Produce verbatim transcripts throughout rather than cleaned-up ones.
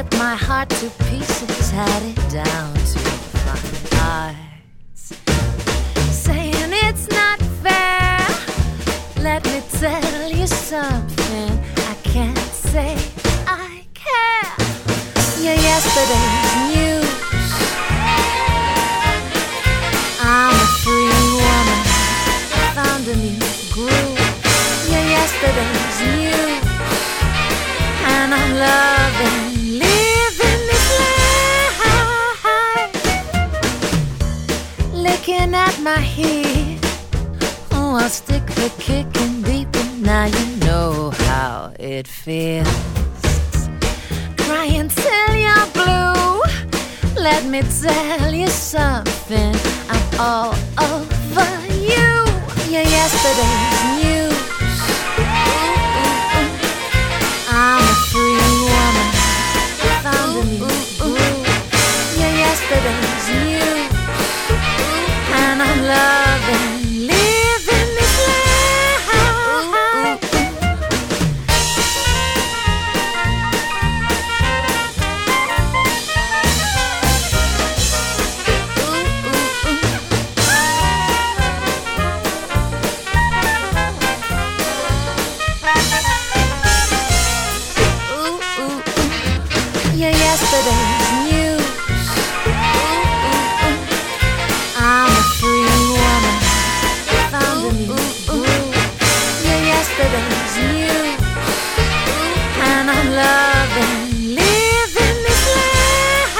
ripped my heart to pieces, had it down to fine parts, saying it's not fair. Let me tell you something, I can't say I care. You're yesterday's news, I'm a free woman, found a new groove. You're yesterday's news, and I'm loving, living this life. Licking at my heel, oh, I'll stick the kick and beeping. Now you know how it feels. Crying till you're blue. Let me tell you something, I'm all over you. You're yesterday's news, I'm a free woman, found a new groove. You're yesterday's news, and I'm loving, living this life. You're yesterday's news, I'm a free woman, found a new groove. You're yesterday's news, and I'm loving, living this life.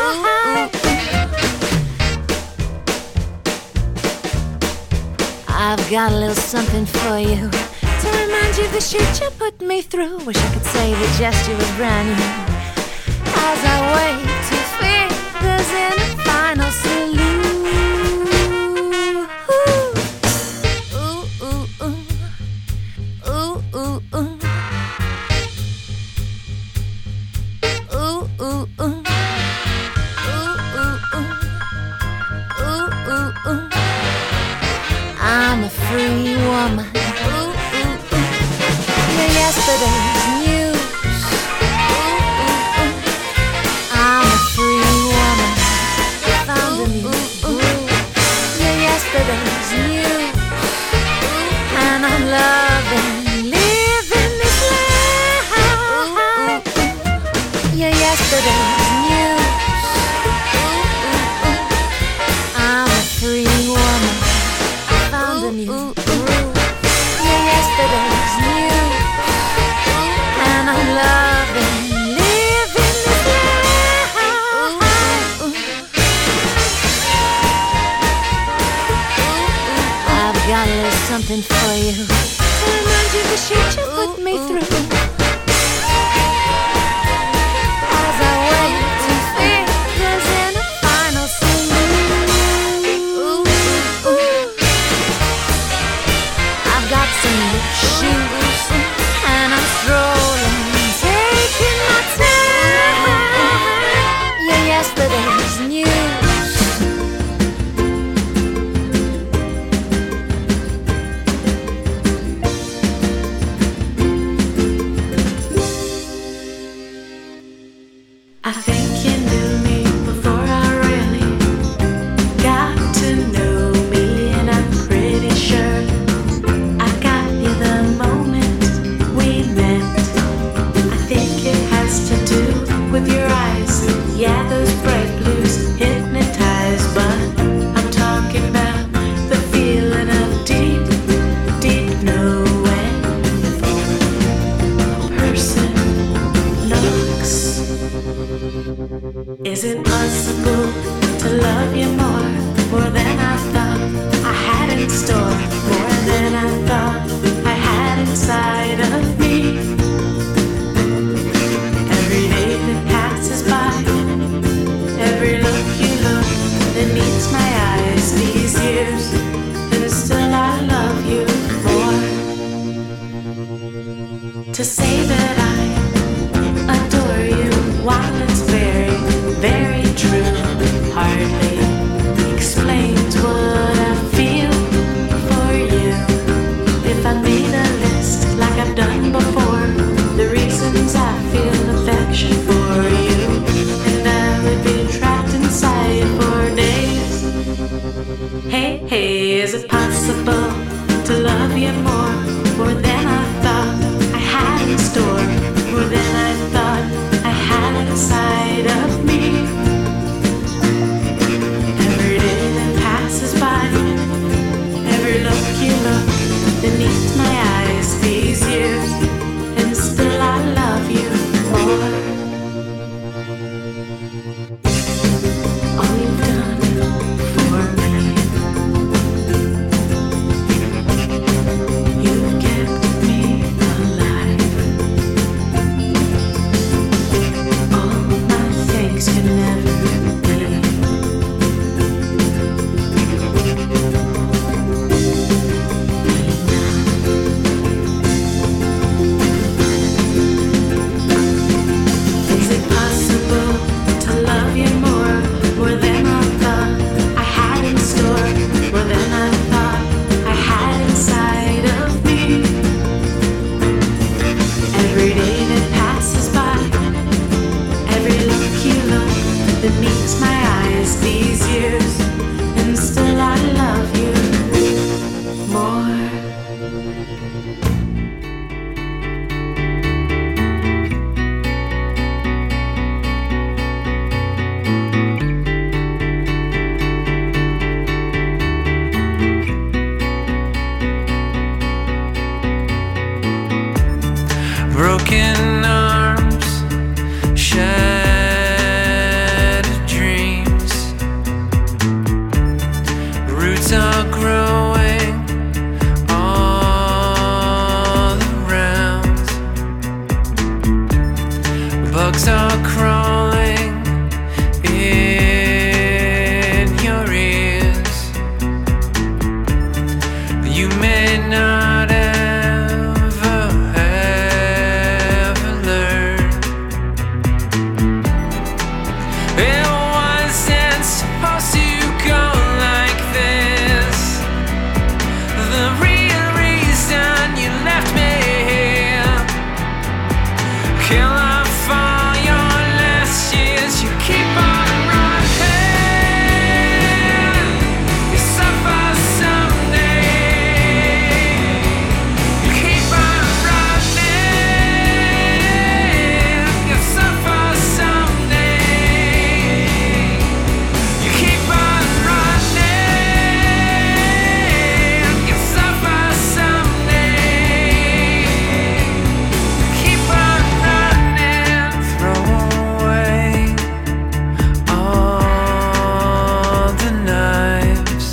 I've got a little something for you to remind you of the shit you put me through. Wish I could say the gesture was brand new as I wave two fingers in a final salute. Ooh, ooh, ooh, ooh, ooh, ooh, ooh, ooh, ooh, ooh, ooh, ooh, ooh, ooh. I'm a free woman. Ooh, ooh, ooh. You're yesterday's news. I'm a free woman, found a new groove. You're yesterday's news, and I'm loving, living this life. You're yesterday's news, I'm a free woman, found a new groove. You're yesterday's news, and I'm loving, living this life. I've got a little something for you to remind you of the shit you put me through. As I wave two fingers in a final salute. I've got some new shoes, and I'm strolling, taking my time. You're yesterday's news. I think you knew me before I really got to know me, and I'm pretty sure I got you the moment we met. I think it has to do with your eyes, yeah, those bright blues hypnotize, but I'm talking about the feeling of deep, deep knowing before a person knocks. Is it possible to love you more, more than I thought I had in store, more than I thought I had inside of me? Every day that passes by, every look you look that meets my eyes, these years, and still I love you more. To say that I adore you while it's very, very true, hardly explains what I feel for you. If I made a list like I've done before, the reasons I feel affection for you, Hey, hey, is it possible to love you more, more than I thought I had in store, more than I thought I had inside of me? Every day that passes by, every look you look beneath my eyes these years, and still I love you more. All you've done for me, you've kept me alive. All my thanks can never be. Is it possible to love you more, more than I thought I had in store, more than I thought I had inside of me? Every day that passes by, every look you look that meets my eyes these years, and still I love you more. Broken arms, shattered dreams, roots are growing all around, bugs are crawling in your ears. You may not ever ever learn. It wasn't supposed to go like this. The real reason you left me here, kill off all your last years. You keep on running, you suffer someday. You keep on running, you suffer someday. You keep on running, you suffer someday. Keep on running, throw away all the knives,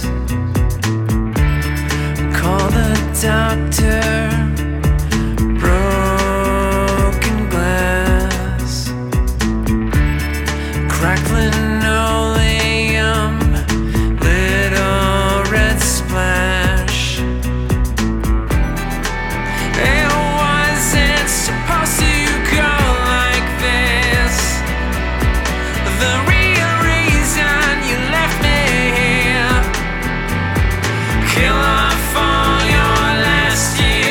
call the doctor. Broken glass, cracked linoleum, little red splash. It wasn't supposed to go like this. The real reason you left me here, kill off all your last years.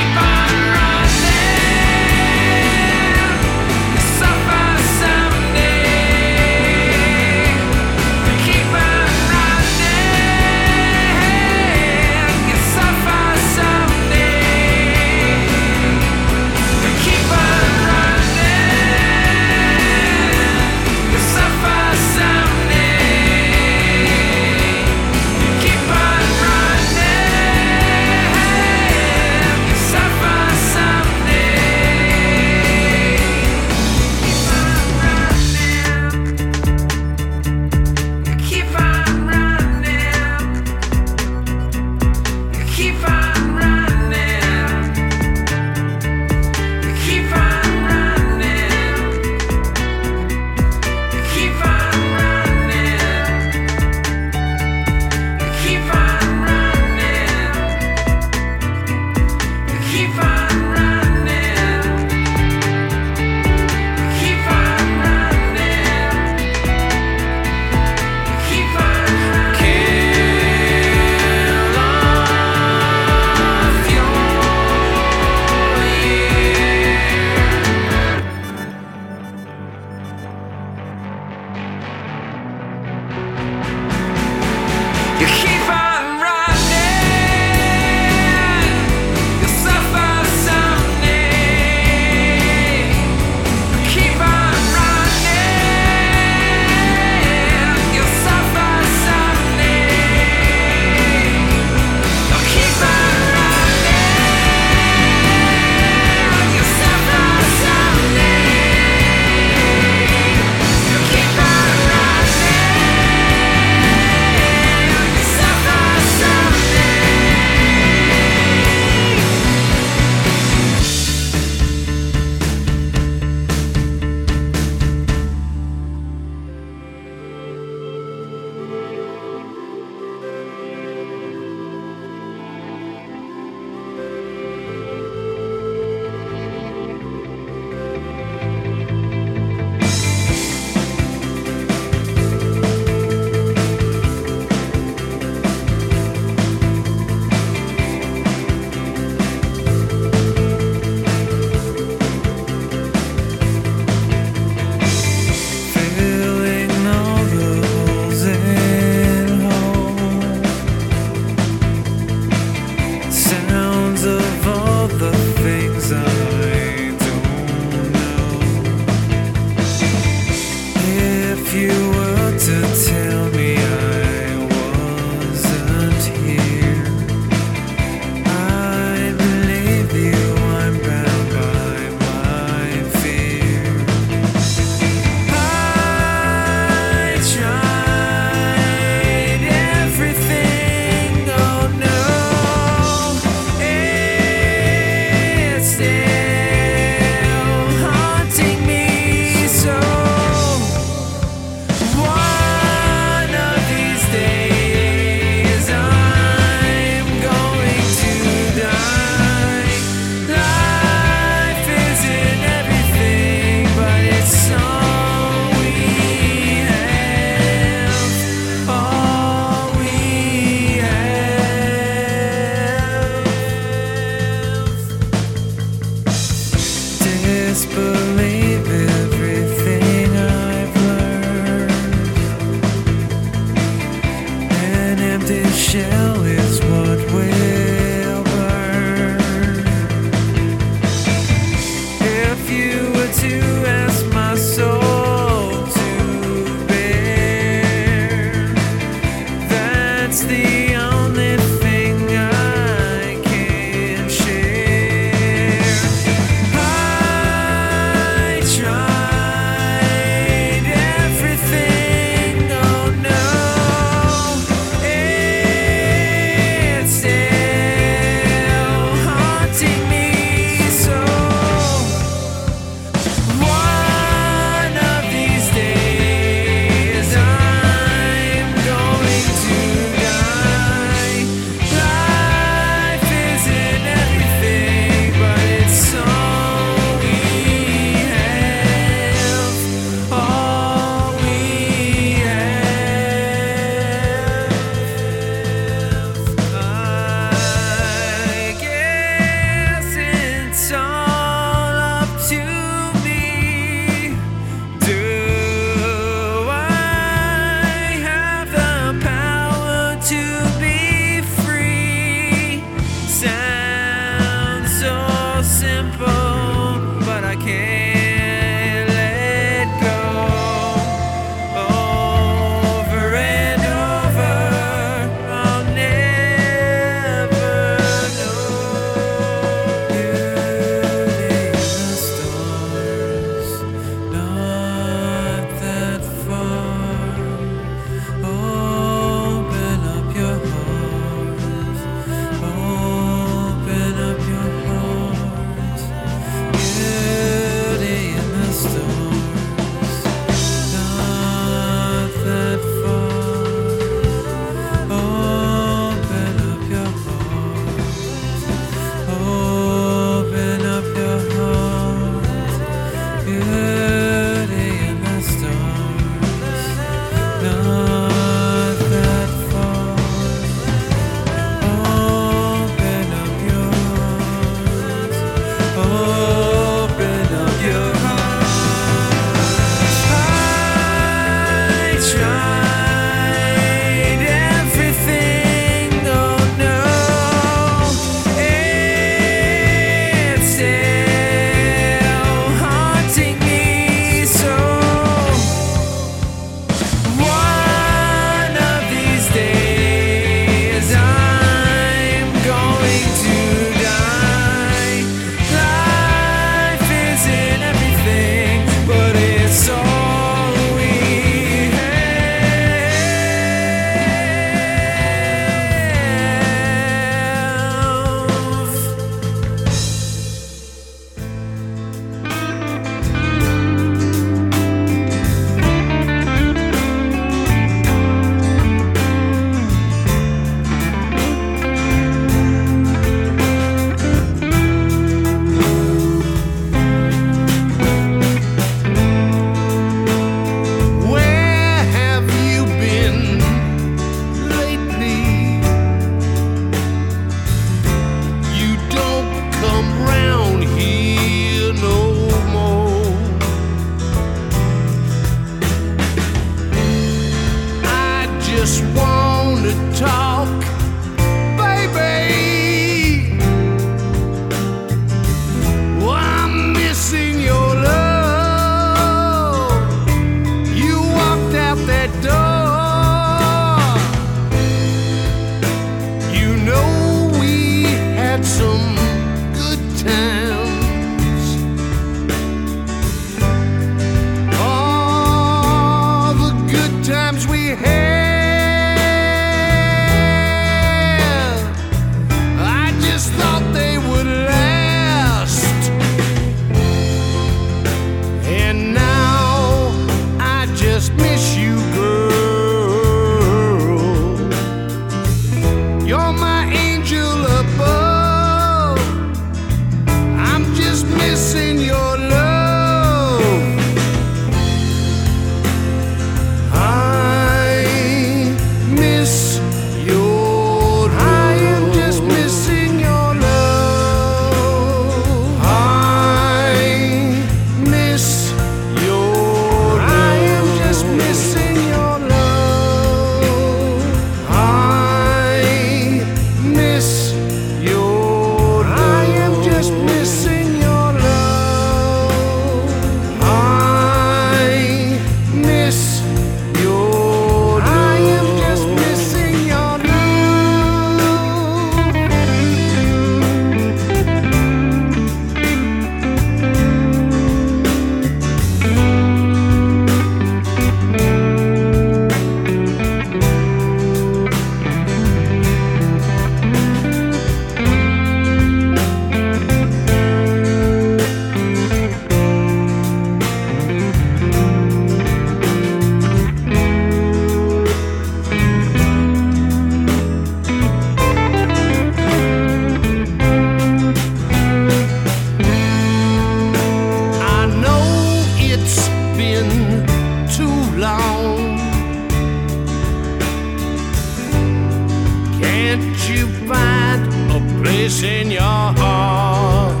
you find a place in your heart.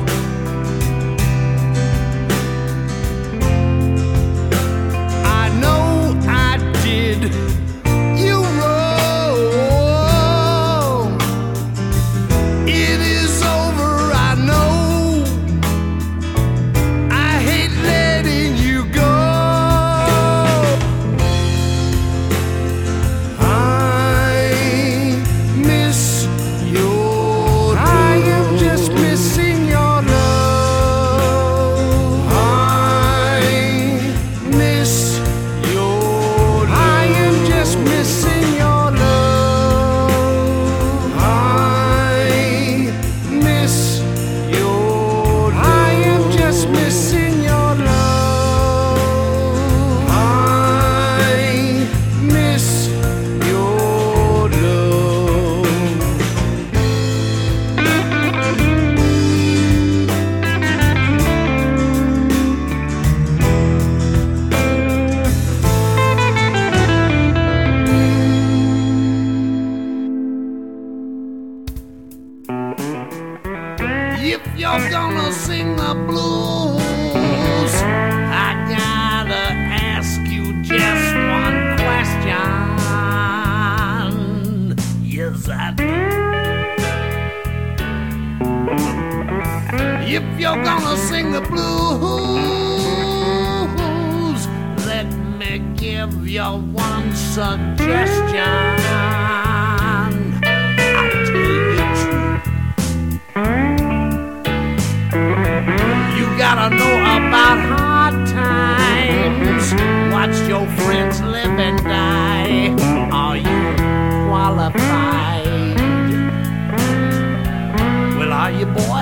I know I did you wrong. It is over, I know. I hate letting you go. I miss your love. I am just missing your love. I miss your love. I am just missing your love. I miss your love. I am just missing your love. I miss your love. If you're gonna sing the blues, I gotta ask you just one question. Yes, I do. If you're gonna sing the blues, let me give you one suggestion. I'll tell you the truth. You gotta know about hard times. Watch your friends live and die. Are you qualified? Well, are you, boy?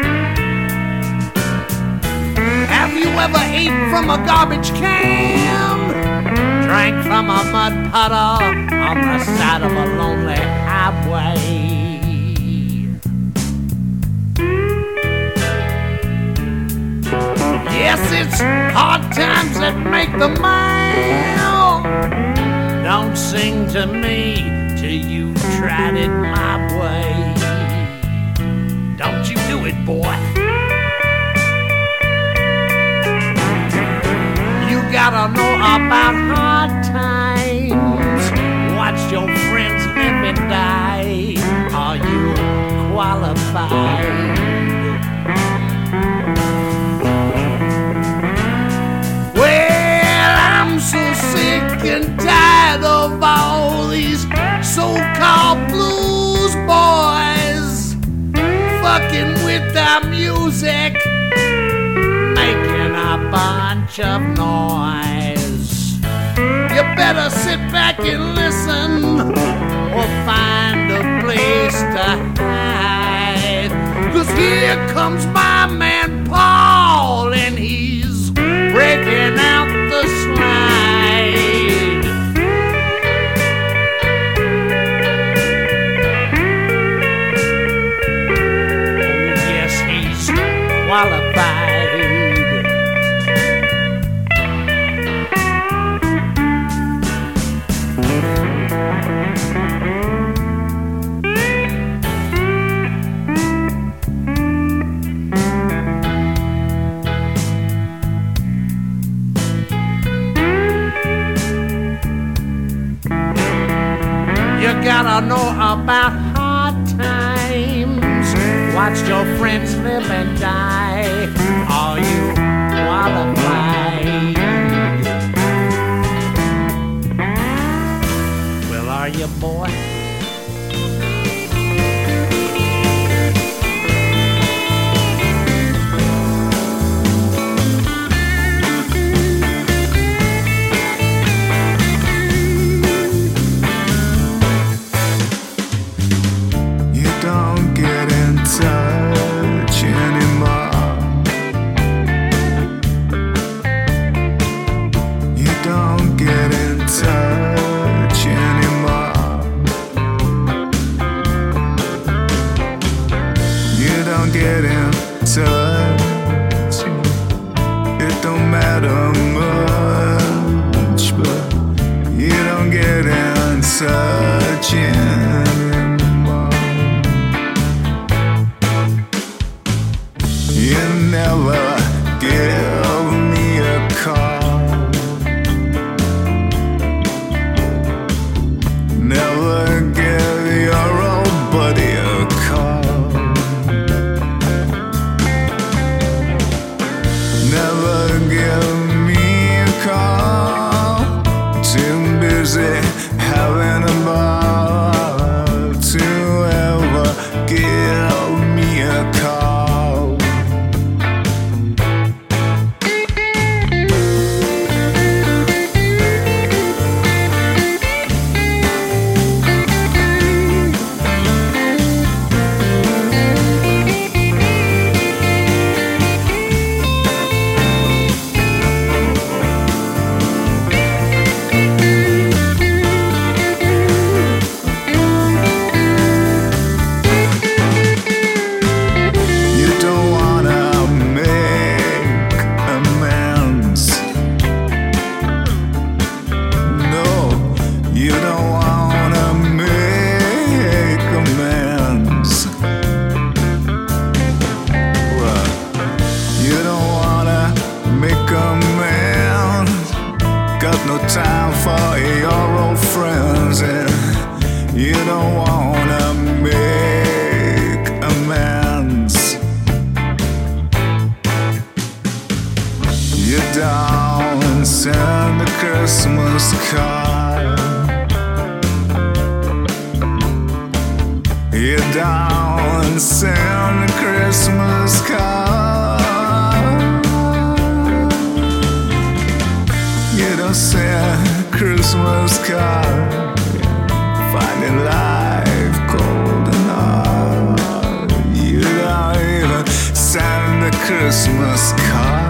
Have you ever ate from a garbage can? Drank from a mud puddle on the side of a lonely highway? Yes, it's hard times that make the man. Don't sing to me till you tried it my way. Don't you do it, boy. You gotta know about hard times. Watch your friends live and die. Are you qualified? Well, I'm so sick and tired of all these so-called blues boys fucking with our music, making a bunch of noise. You better sit back and listen, or find a place to hide. 'Cause here comes my man Paul, and he's breaking out the slide. Oh, yes, he's qualified. You gotta know about hard times. Watch your friends live and die. Are you qualified? Well, are you, boy? Don't get in touch anymore. You don't get in touch anymore. You don't get in touch. It don't matter much, but you don't get in touch anymore. You don't send a Christmas card. You don't send a Christmas card. Finding life cold and hard. You don't even send a Christmas card.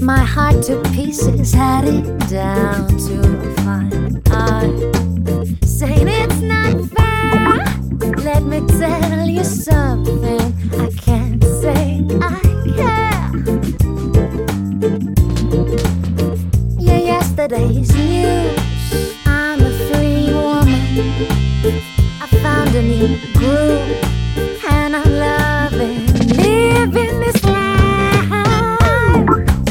my heart to pieces, had it down to a fine art. Saying it's not fair. Let me tell you something. I can't say I care. Yeah, yesterday's news. I'm a free woman. I found a new groove, and I'm loving living this life.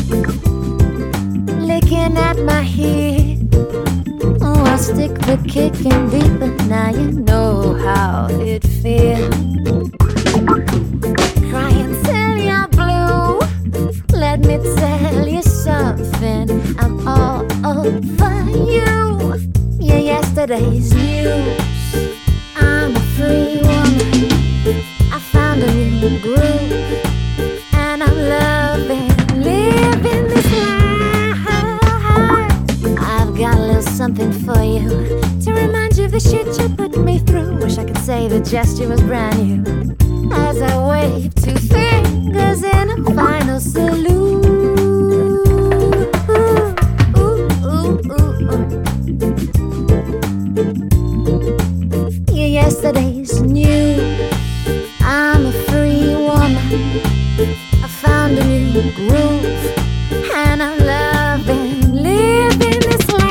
Licking at my heel. Oh, I'll stick the kick in deeper. Now you know how it feels. Crying till you're blue. Let me tell you something. I'm all over you. Yeah, yesterday's news. I'm a free woman. I found a new groove, and I'm loving living this life. I've got a little something for you to remind you of the shit you put me through. Wish I could say the gesture was brand new as I wave two fingers in a final salute. Ooh, ooh, ooh, ooh. Yeah, yesterday's news. I'm a free woman. I found a new groove, and I'm loving living this life.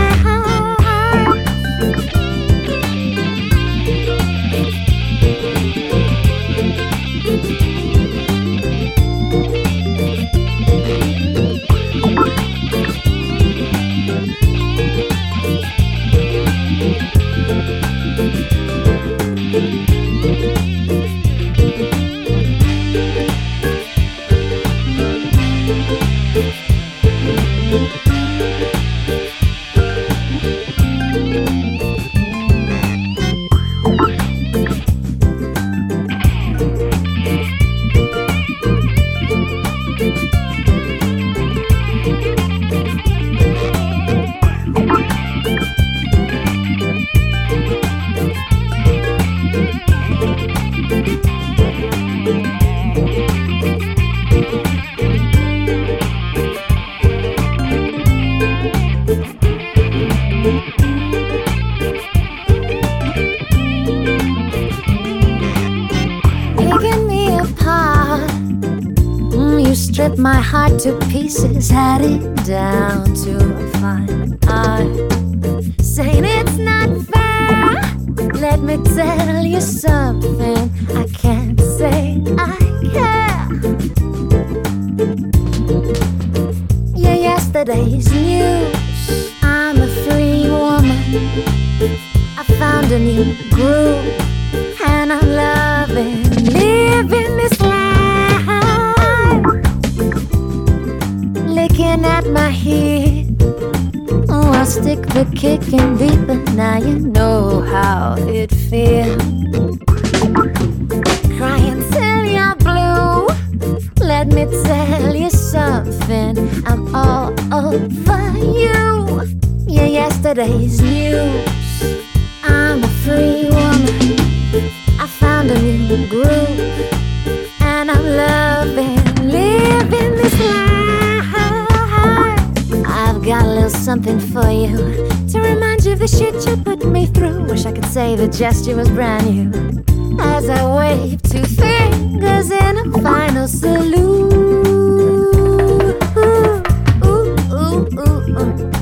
Stripped my heart to pieces, had it down to a fine art. Saying it's not fair. Let me tell you something. I can't say I care. Yeah, yesterday's news. I'm a free woman. I found a new groove, and I'm loving living this life. Licking at my heel. Oh, I'll stick the kick in deeper. Now you know how it feels. Crying till you're blue. Let me tell you something. I'm all over you. Yeah, yesterday's news. I'm a free woman. I found a new groove, and I'm loving living this life. I've got a little something for you to remind you of the shit you put me through. Wish I could say the gesture was brand new as I wave two fingers in a final salute. Ooh, ooh, ooh, ooh, ooh.